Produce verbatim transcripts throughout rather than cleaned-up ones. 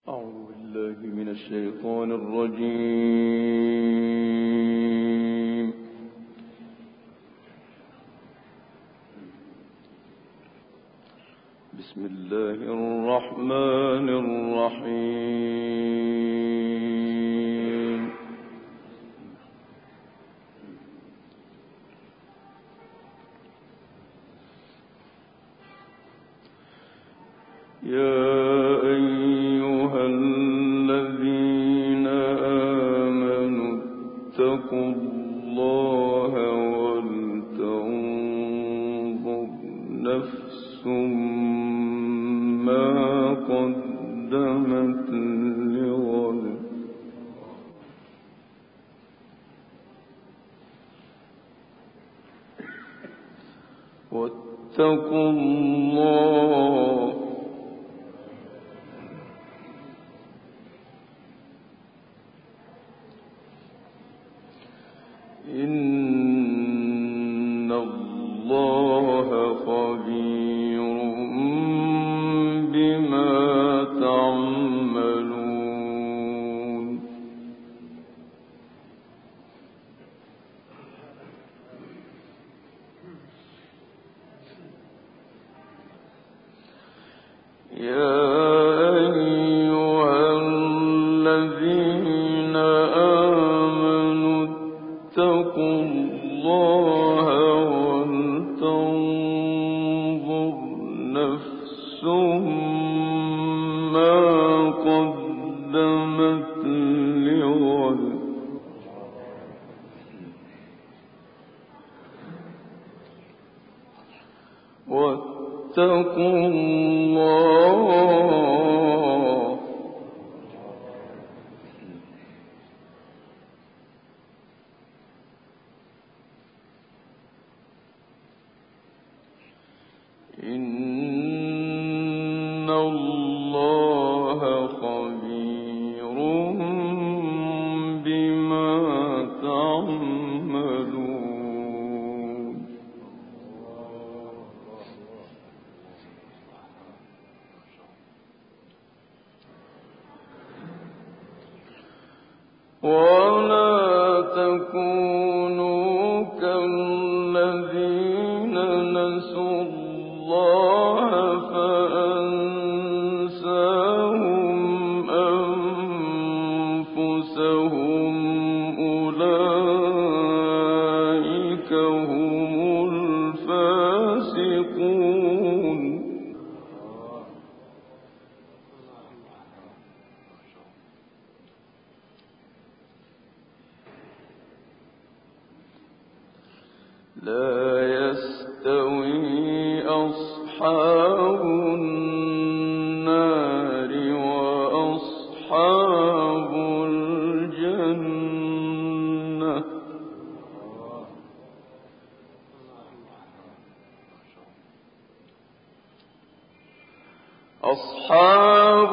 أعوذ بالله من الشيطان الرجيم. بسم الله الرحمن الرحيم. يا أيها الذين آمنوا اتقوا الله ولتنظر نفس ما قدمت لغد واتقوا الله إن الله خبير بما تعملون. يا أيها الذين آمنوا اتقوا الله ولتنظر نفس ما قدمت لغد واتقوا الله إن الله خبير بما تعملون. ولا تكونوا كالذين نسوا الله فأنساهم أنفسهم أولئك هم الفاسقون. لا يستوي أصحاب النار وأصحاب الجنة أصحاب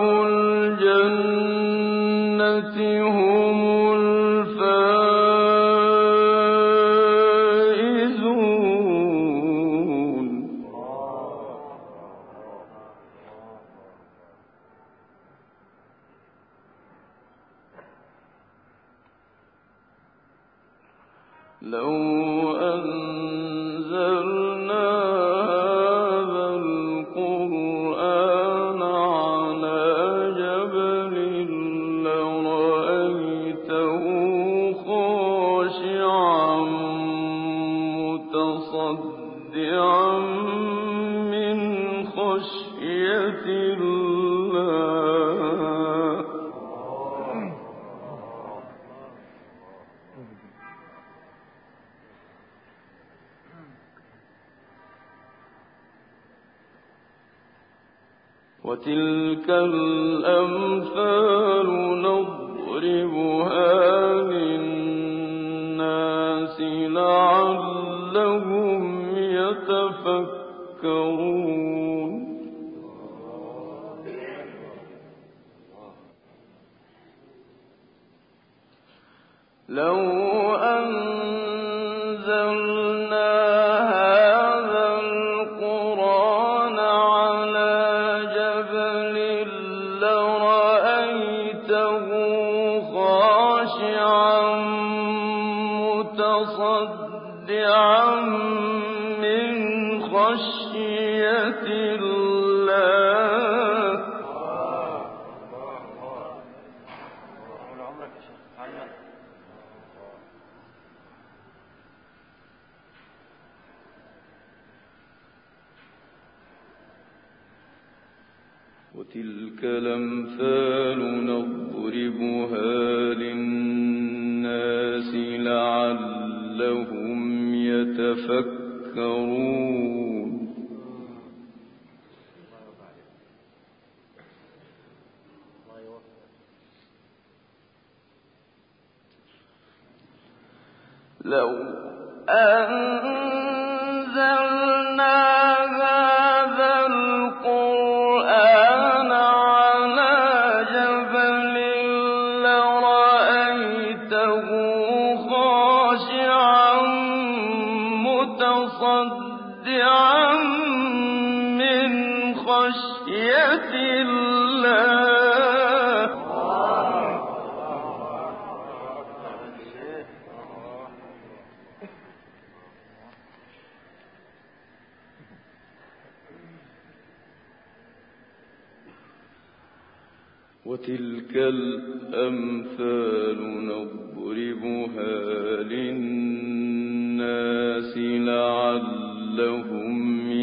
الجنة هم الفائزون. لو أنزلنا هذا القرآن على جبل لرأيته خاشعا متصدعا من خشية الله. وتلك الأمثال نضربها للناس لعلهم يتفكرون. لو أنزلنا هذا القرآن على جبل لرأيته وتلك الأمثال نضربها للناس لعلهم يتفكرون. لو أنزلنا هذا القرآن على جبل لرأيته خاشعا متصدعا من خشية الله. وتلك الأمثال نضربها للناس لعلهم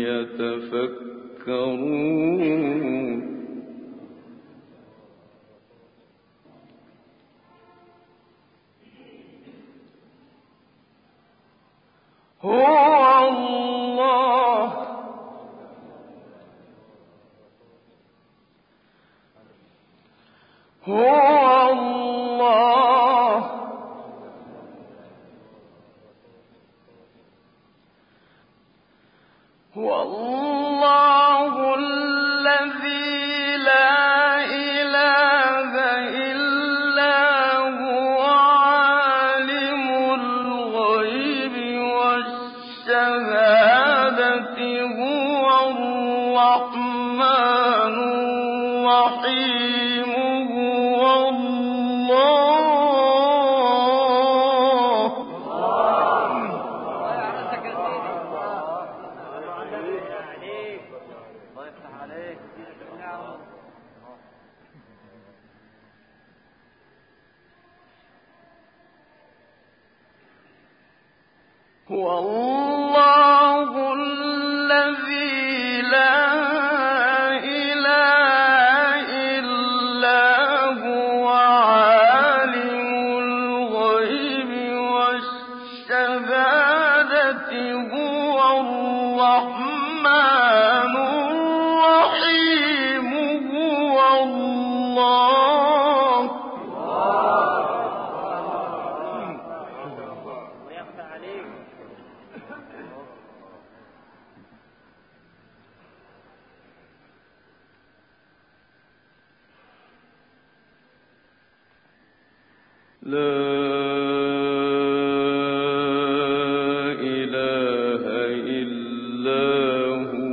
يتفكرون. هو الله هو الله هو الله الذي لا إله إلا هو عالم الغيب والشهادة هو الرحمن الرحيم. هو الله الذي لا إله إلا هو عالم الغيب والشهادة هو الرحمن الرحيم. هو الله لا إله إلا هو.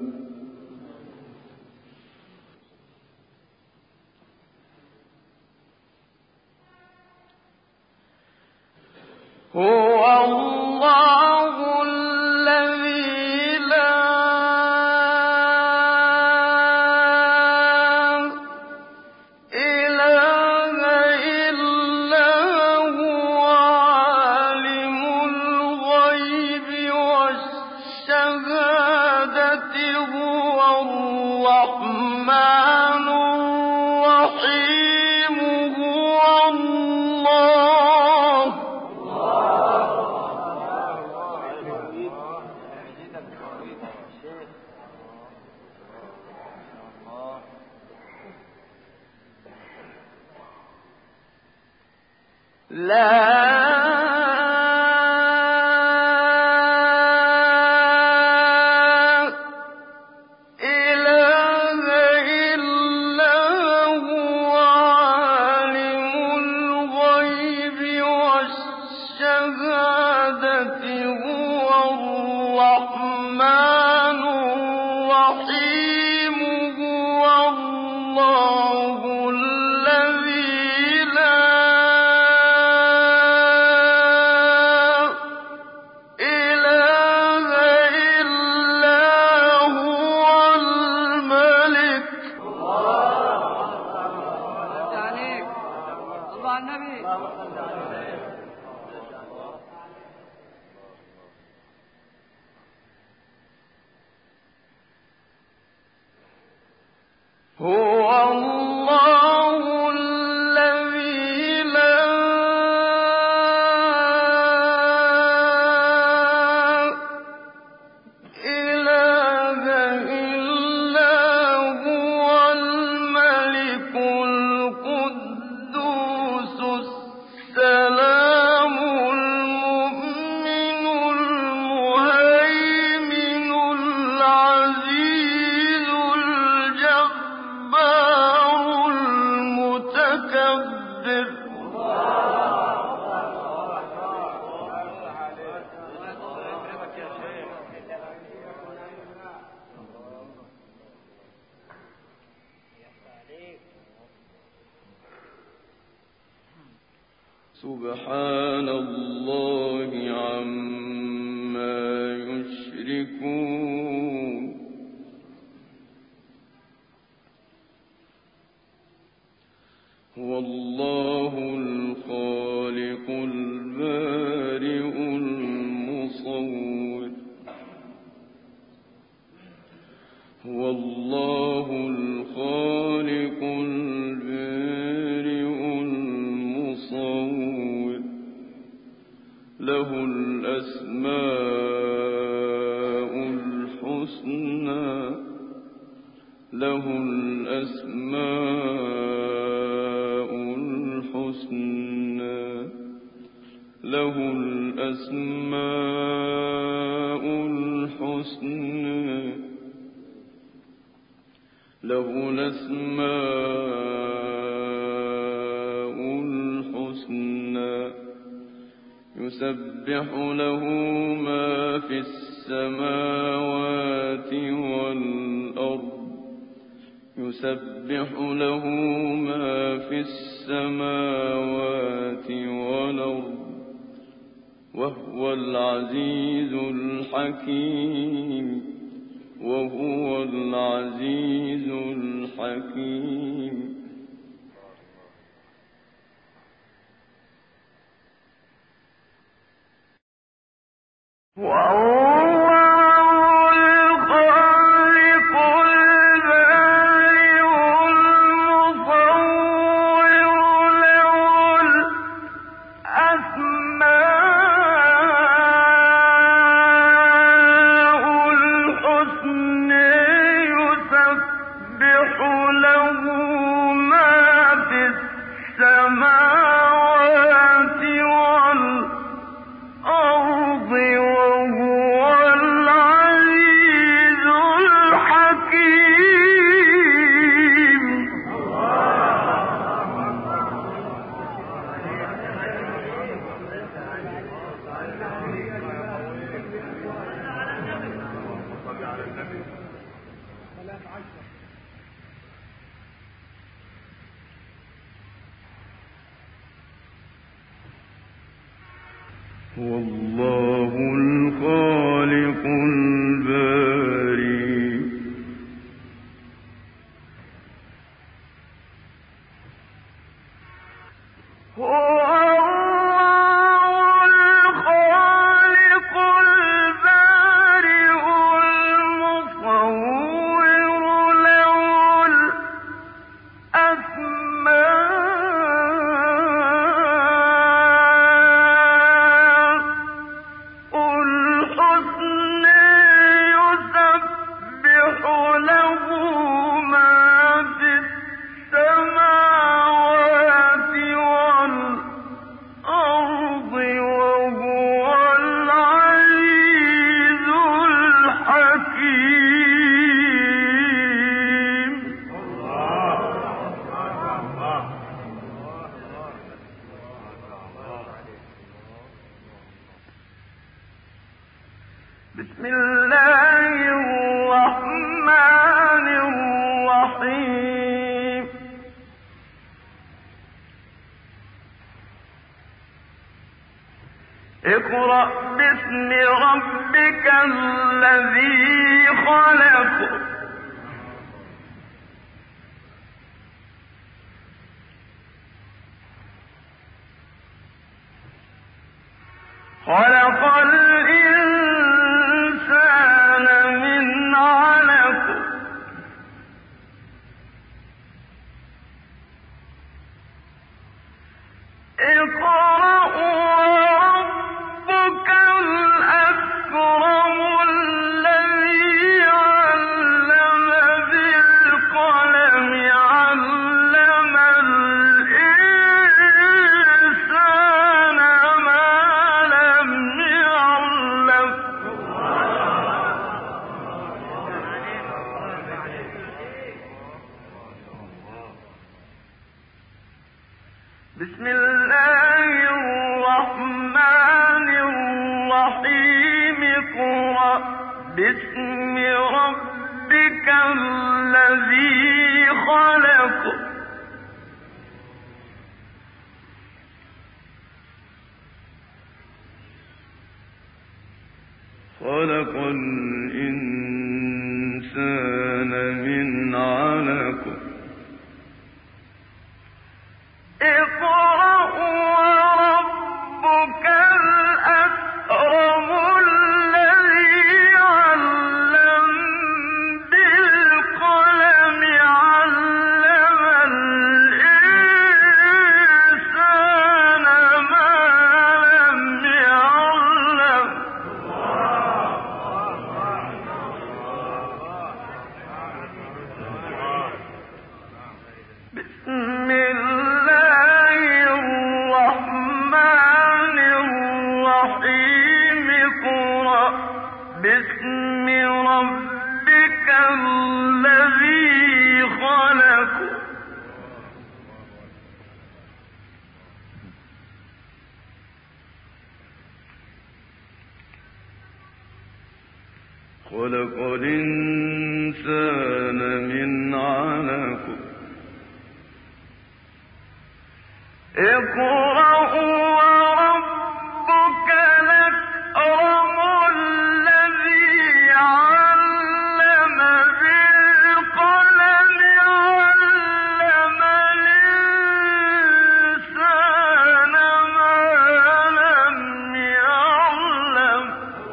هو الله الذي لا إله إلا هو عالم الغيب والشهادة هو الرحمن الرحيم. هو الله لا إله إلا هو عالم الغيب والشهادة هو الرحمن الرحيم. هو الله الذي لا هو الله الذي لا إله إلا هو الملك القدوس السلام المؤمن المهيمن العزيز الجبار المتكبر. سبحان الله عما يشركون. هو الله الخالق البارئ المصور. هو الله الخالق البارئ المصور. له الأسماء الحسنى له الأسماء الحسنى له الأسماء الحسنى له الأسماء الحسنى يسبح له ما في السماوات والأرض يسبح له ما في السماوات والأرض وهو العزيز الحكيم وهو العزيز الحكيم. هو الله الخالق البارئ. هو بسم الله الرحمن الرحيم. اقرأ باسم ربك الذي خلق. خلق الإنسان من علق. بسم الله الرحمن الرحيم اقرأ باسم ربك الذي خلق خلق الإنسان من علق اقرأ وربك الأكرم الذي علم بالقلم علم الإنسان ما لم يعلم بسم الله الرحمن الرحيم اقرأ باسم ربك الذي خلق خلق الإنسان من علق اقرأ وربك الأكرم الذي علم بالقلم علم الإنسان ما لم يعلم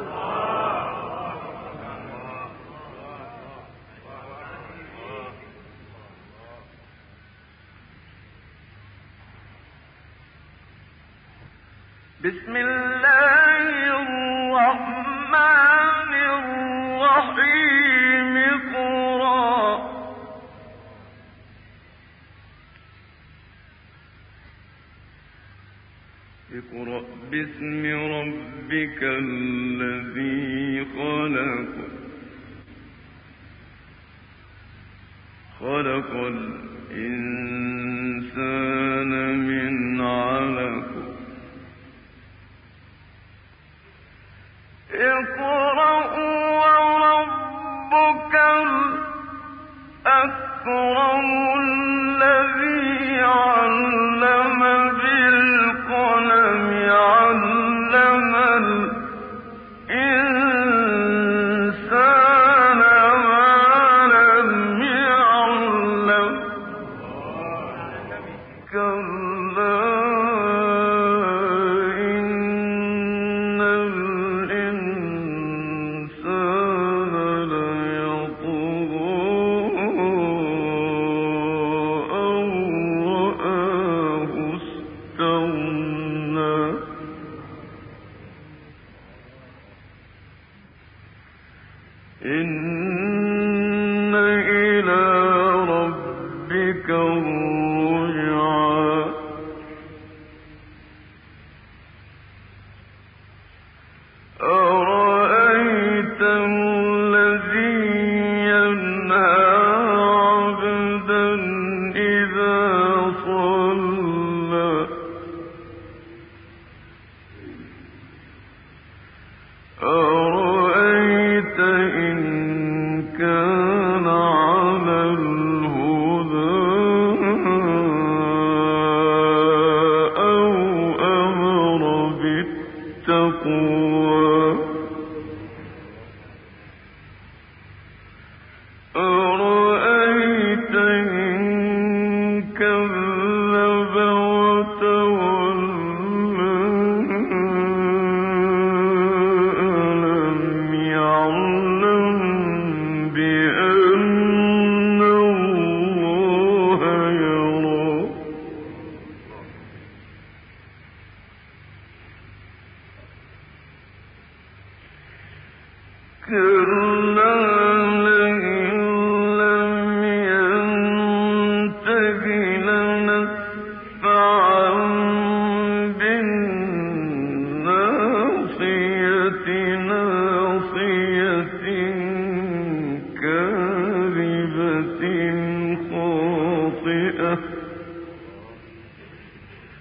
بسم الله الرحمن الرحيم اقرأ اقرأ باسم ربك الذي خلق خلق الإنسان من علق اقرأ وربك الأكرم الذي علم بالقلم علم الإنسان ما لم يعلم كلا إن إلى ربك الرجعى أرأيت الذي ينهى عبدا إذا صلى أرأيت إن كان على الهدى أو أمر بالتقوى أرأيت إن كذب وتولى ألم يعلم بأن الله يرى كلا لئن لم ينته لنسفعا بالناصية ناصية كاذبة خاطئة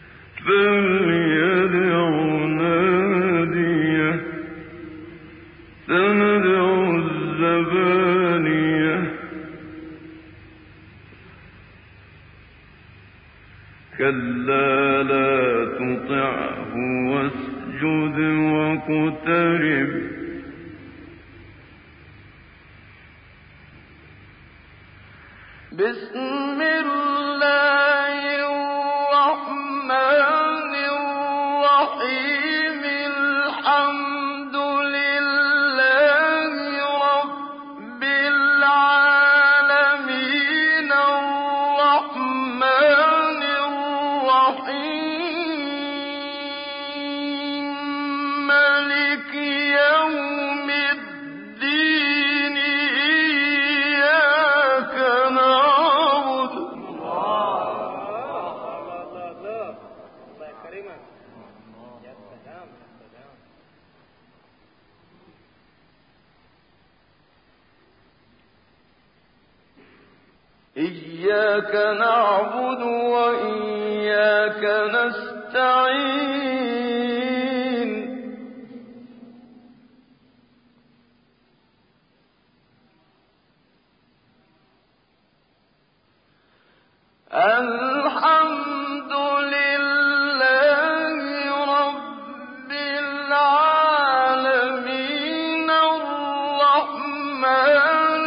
كلا لا تطعه واسجد واقترب بسم الله الرحمن الرحيم الحمد لله رب العالمين الرحمن الرحيم مالك يوم الدين إياك نعبد إياك نعبد وإياك نستعين الحمد لله رب العالمين الرحمن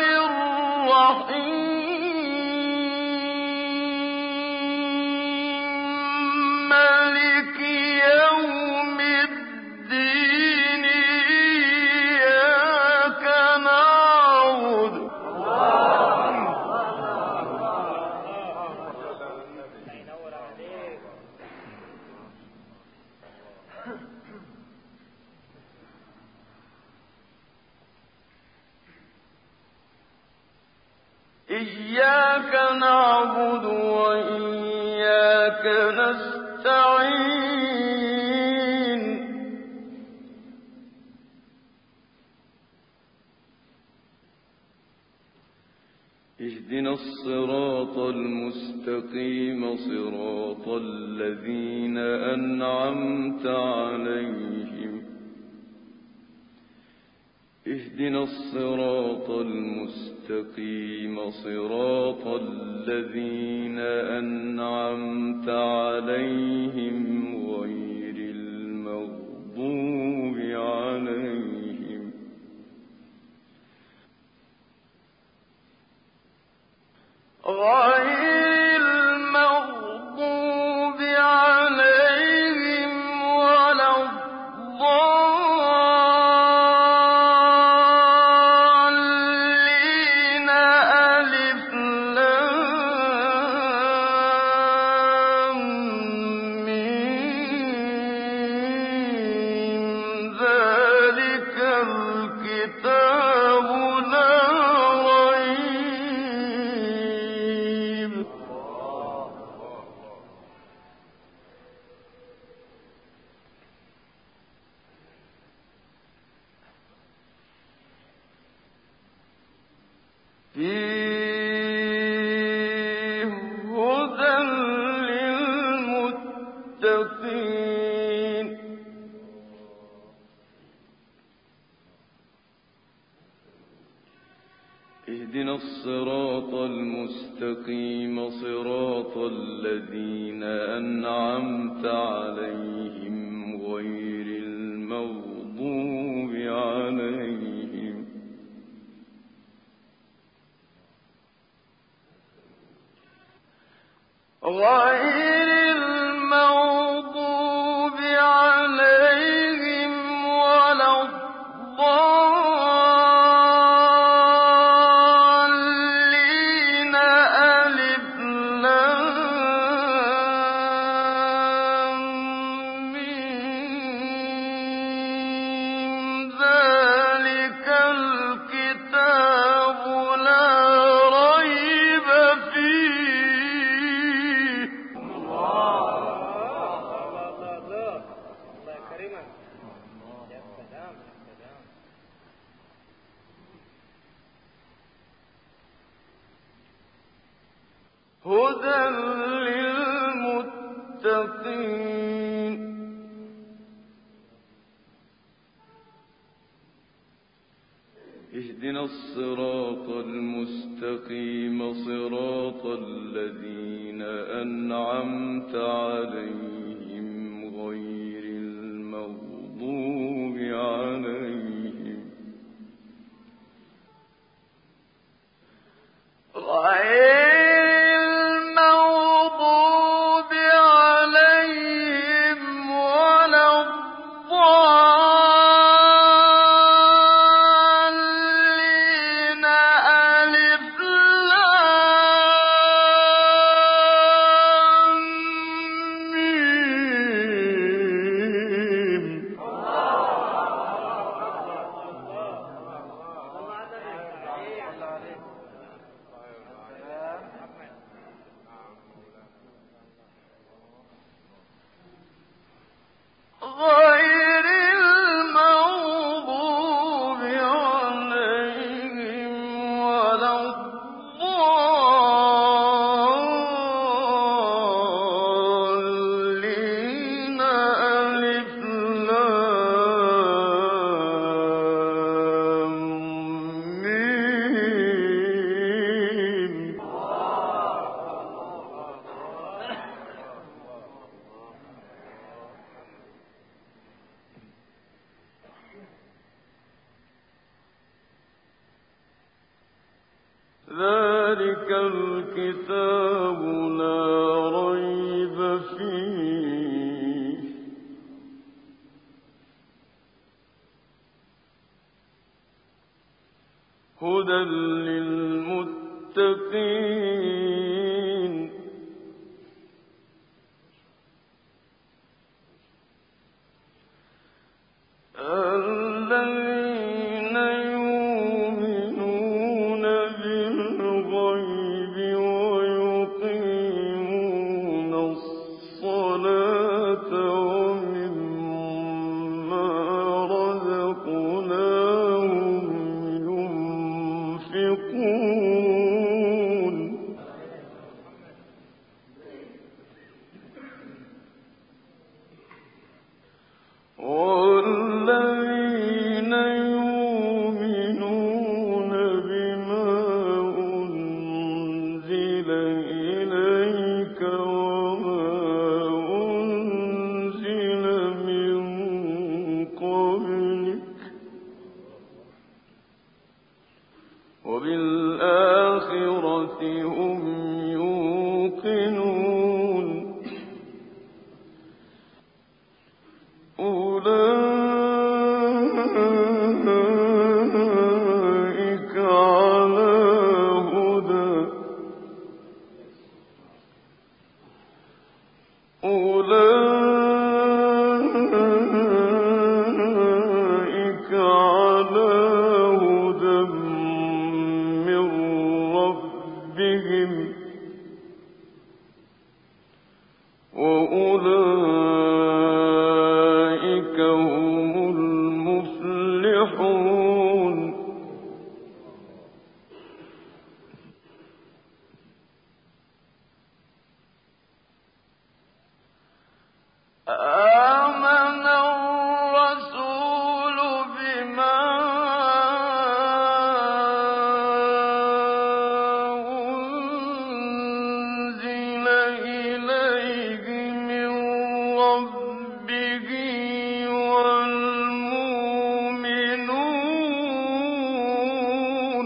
الرحيم مالك يوم الدين إياك نعبد إياك نعبد وإياك نستعين اهدنا الصراط المستقيم صراط الذين أنعمت عليهم اهدنا الصراط المستقيم صراط الذين أنعمت عليهم غير المغضوب عليهم غير المغضوب عليهم ولا الضالين ألف لام ميم ذلك الكتاب لا ريب فيه هدى للمتقين اهدنا الصراط المستقيم صراط الذين أنعمت عليهم غير المغضوب عليهم غير المغضوب عليهم ولا الضالين ألف لام ميم ذلك الكتاب لا ريب فيه هدى للمتقين اهدنا الصراط المستقيم صراط الذين أنعمت ذلك الكتاب لا ريب فيه هدى للمتقين الذين يؤمنون بالغيب ويقيمون الصلاة ومما رزقناهم ينفقون والذين يؤمنون بما أنزل إليك وما أنزل من قبلك وبالآخرة هم يوقنون أولئك على هدى أولئك على هدى من ربهم وأولئك هم المفلحون آمن الرسول بما أنزل إليه من ربه والمؤمنون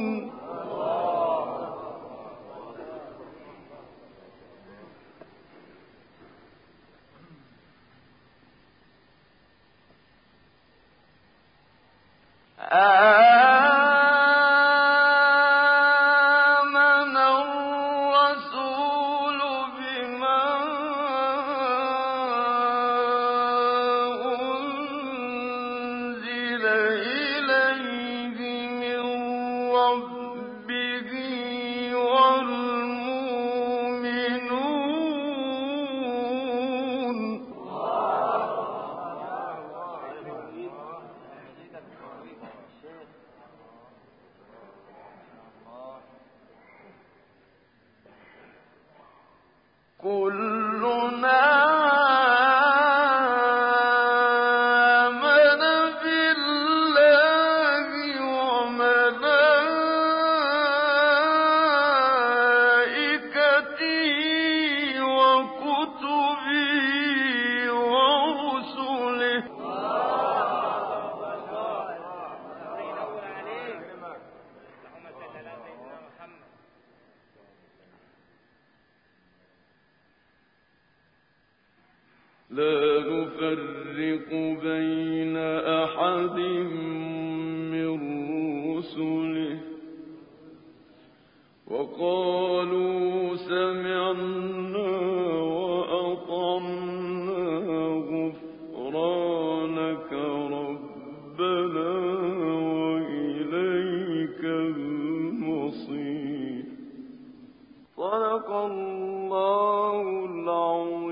آمن الرسول بما أنزل إليه من ربه والمؤمنون كلنا آمن بالله وملائكته وكتبه لا نفرق بين أحد من رسله وقالوا سمعنا وأطعنا غفرانك ربنا وإليك المصير. صدق الله العظيم.